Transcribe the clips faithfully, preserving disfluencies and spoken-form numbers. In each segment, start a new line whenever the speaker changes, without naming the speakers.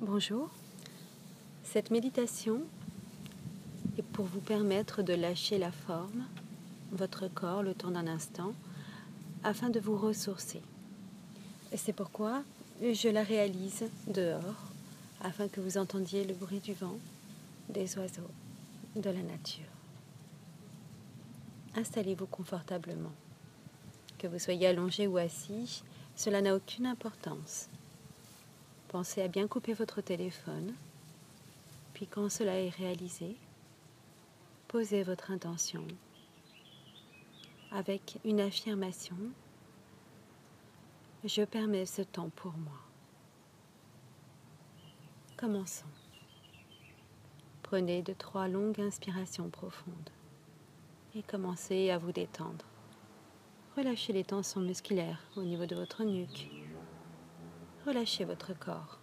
Bonjour, cette méditation est pour vous permettre de lâcher la forme, votre corps, le temps d'un instant, afin de vous ressourcer. Et c'est pourquoi je la réalise dehors, afin que vous entendiez le bruit du vent, des oiseaux, de la nature. Installez-vous confortablement. Que vous soyez allongé ou assis, cela n'a aucune importance. Pensez à bien couper votre téléphone, puis quand cela est réalisé, posez votre intention avec une affirmation. Je permets ce temps pour moi. Commençons. Prenez de trois longues inspirations profondes et commencez à vous détendre. Relâchez les tensions musculaires au niveau de votre nuque. Relâchez votre corps.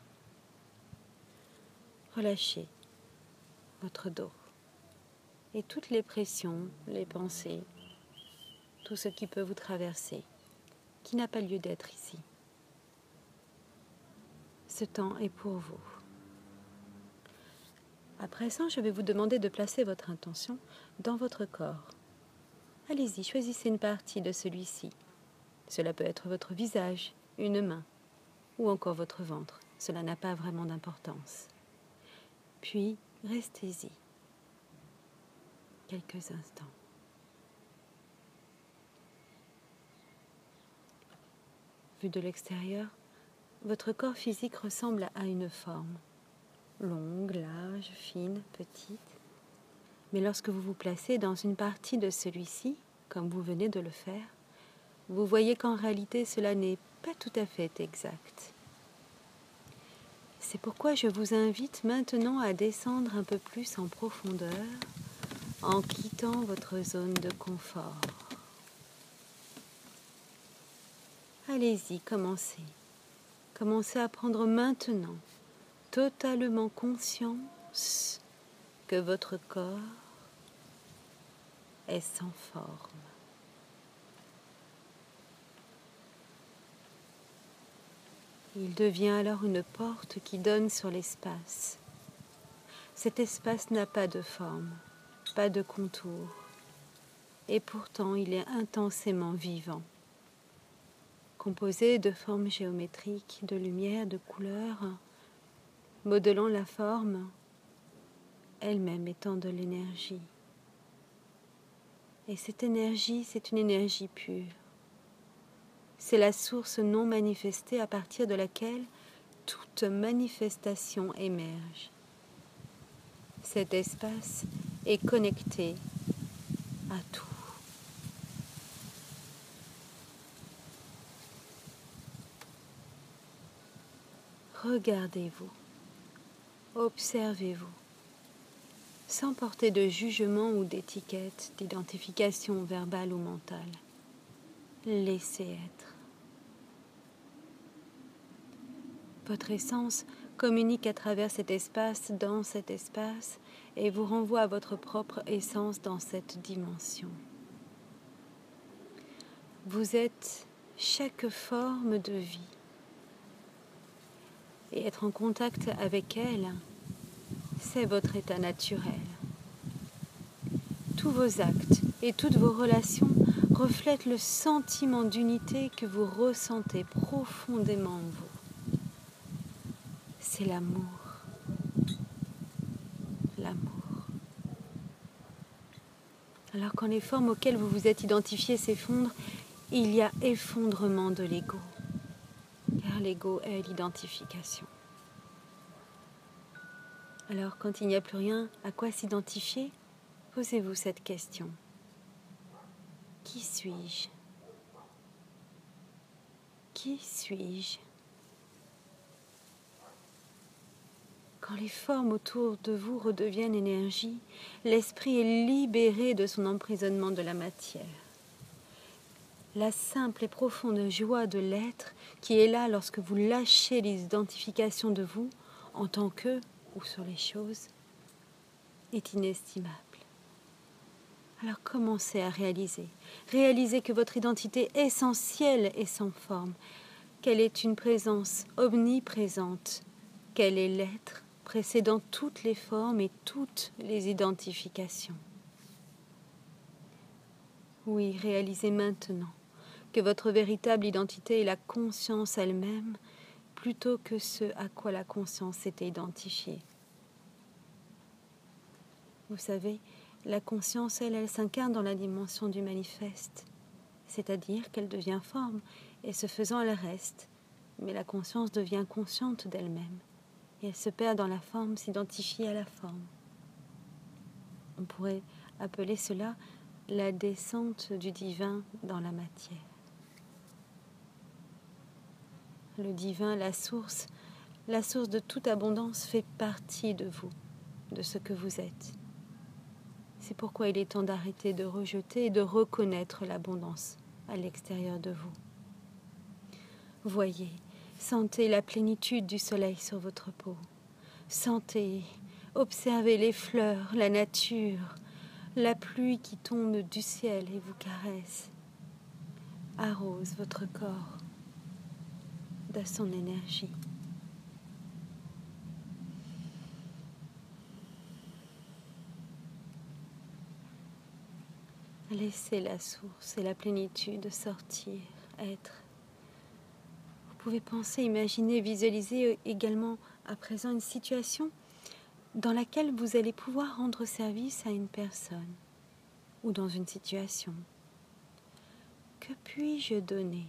Relâchez votre dos et toutes les pressions, les pensées, tout ce qui peut vous traverser, qui n'a pas lieu d'être ici. Ce temps est pour vous. À présent, je vais vous demander de placer votre intention dans votre corps. Allez-y, choisissez une partie de celui-ci. Cela peut être votre visage, une main, ou encore votre ventre. Cela n'a pas vraiment d'importance. Puis, restez-y quelques instants. Vu de l'extérieur, votre corps physique ressemble à une forme. Longue, large, fine, petite. Mais lorsque vous vous placez dans une partie de celui-ci, comme vous venez de le faire, vous voyez qu'en réalité cela n'est pas tout à fait exact. C'est pourquoi je vous invite maintenant à descendre un peu plus en profondeur en quittant votre zone de confort. Allez-y, commencez. Commencez à prendre maintenant totalement conscience que votre corps est sans forme. Il devient alors une porte qui donne sur l'espace. Cet espace n'a pas de forme, pas de contour, et pourtant il est intensément vivant. Composé de formes géométriques, de lumière, de couleurs, modelant la forme, elle-même étant de l'énergie. Et cette énergie, c'est une énergie pure. C'est la source non manifestée à partir de laquelle toute manifestation émerge. Cet espace est connecté à tout. Regardez-vous, observez-vous, sans porter de jugement ou d'étiquette, d'identification verbale ou mentale. Laissez être. Votre essence communique à travers cet espace, dans cet espace, et vous renvoie à votre propre essence dans cette dimension. Vous êtes chaque forme de vie. Et être en contact avec elle, c'est votre état naturel. Tous vos actes et toutes vos relations reflètent le sentiment d'unité que vous ressentez profondément en vous. C'est l'amour. L'amour. Alors quand les formes auxquelles vous vous êtes identifié s'effondrent, il y a effondrement de l'ego. Car l'ego est l'identification. Alors quand il n'y a plus rien à quoi s'identifier, posez-vous cette question. Qui suis-je? Qui suis-je? Quand les formes autour de vous redeviennent énergie, l'esprit est libéré de son emprisonnement de la matière. La simple et profonde joie de l'être qui est là lorsque vous lâchez les identifications de vous en tant que ou sur les choses est inestimable. Alors commencez à réaliser. Réalisez que votre identité essentielle est sans forme, qu'elle est une présence omniprésente, quel est l'être précédant toutes les formes et toutes les identifications. Oui, réalisez maintenant que votre véritable identité est la conscience elle-même, plutôt que ce à quoi la conscience s'était identifiée. Vous savez, la conscience, elle, elle s'incarne dans la dimension du manifeste, c'est-à-dire qu'elle devient forme, et ce faisant, elle reste. Mais la conscience devient consciente d'elle-même, et elle se perd dans la forme, s'identifie à la forme. On pourrait appeler cela la descente du divin dans la matière. Le divin, la source, la source de toute abondance fait partie de vous, de ce que vous êtes. C'est pourquoi il est temps d'arrêter de rejeter et de reconnaître l'abondance à l'extérieur de vous. Voyez, sentez la plénitude du soleil sur votre peau. Sentez, observez les fleurs, la nature, la pluie qui tombe du ciel et vous caresse, arrose votre corps de son énergie. Laissez la source et la plénitude sortir, être. Vous pouvez penser, imaginer, visualiser également à présent une situation dans laquelle vous allez pouvoir rendre service à une personne ou dans une situation. Que puis-je donner?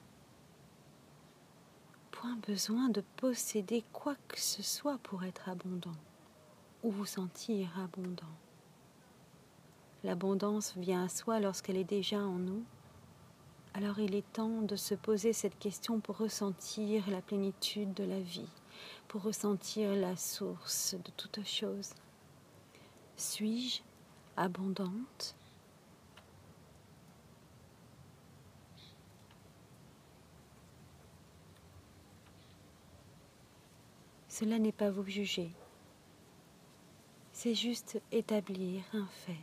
Point besoin de posséder quoi que ce soit pour être abondant ou vous sentir abondant. L'abondance vient à soi lorsqu'elle est déjà en nous. Alors il est temps de se poser cette question pour ressentir la plénitude de la vie, pour ressentir la source de toute chose. Suis-je abondante? Cela n'est pas vous juger, c'est juste établir un fait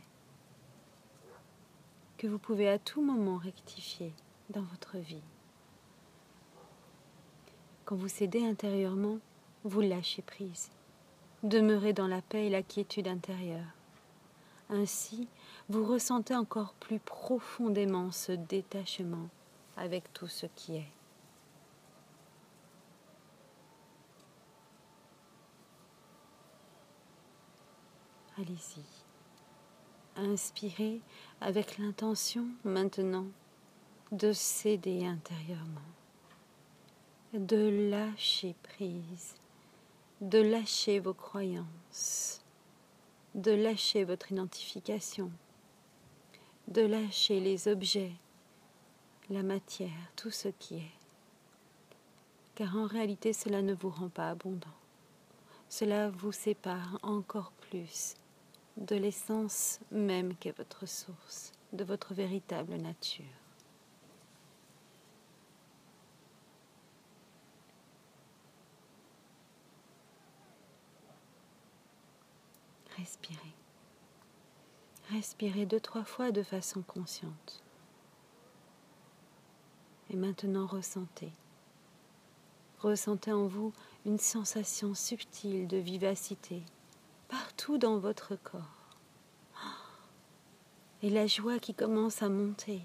que vous pouvez à tout moment rectifier dans votre vie. Quand vous cédez intérieurement, vous lâchez prise. Demeurez dans la paix et la quiétude intérieure. Ainsi, vous ressentez encore plus profondément ce détachement avec tout ce qui est. Allez-y. Inspirez avec l'intention maintenant de céder intérieurement, de lâcher prise, de lâcher vos croyances, de lâcher votre identification, de lâcher les objets, la matière, tout ce qui est. Car en réalité, cela ne vous rend pas abondant. Cela vous sépare encore plus de l'essence même qu'est votre source, de votre véritable nature. Respirez. Respirez deux, trois fois de façon consciente. Et maintenant, ressentez. Ressentez en vous une sensation subtile de vivacité partout dans votre corps. Et la joie qui commence à monter.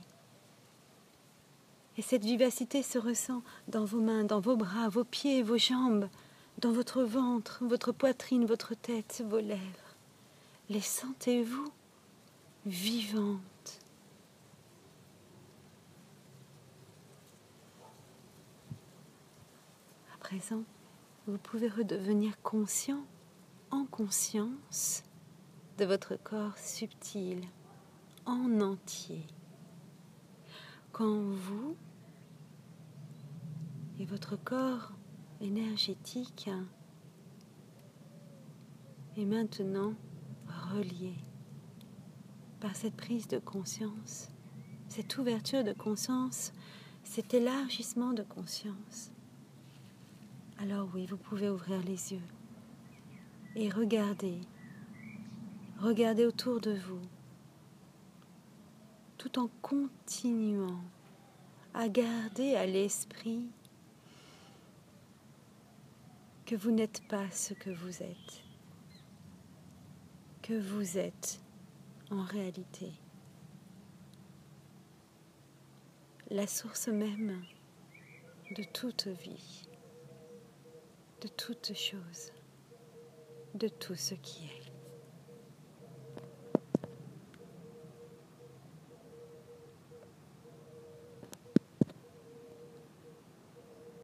Et cette vivacité se ressent dans vos mains, dans vos bras, vos pieds, vos jambes, dans votre ventre, votre poitrine, votre tête, vos lèvres. Les sentez-vous vivantes? À présent, vous pouvez redevenir conscient, en conscience, de votre corps subtil, en entier. Quand vous et votre corps énergétique est maintenant relié par cette prise de conscience, cette ouverture de conscience, cet élargissement de conscience, alors oui, vous pouvez ouvrir les yeux et regarder, regarder autour de vous, tout en continuant à garder à l'esprit que vous n'êtes pas ce que vous êtes, que vous êtes en réalité la source même de toute vie, de toute chose, de tout ce qui est.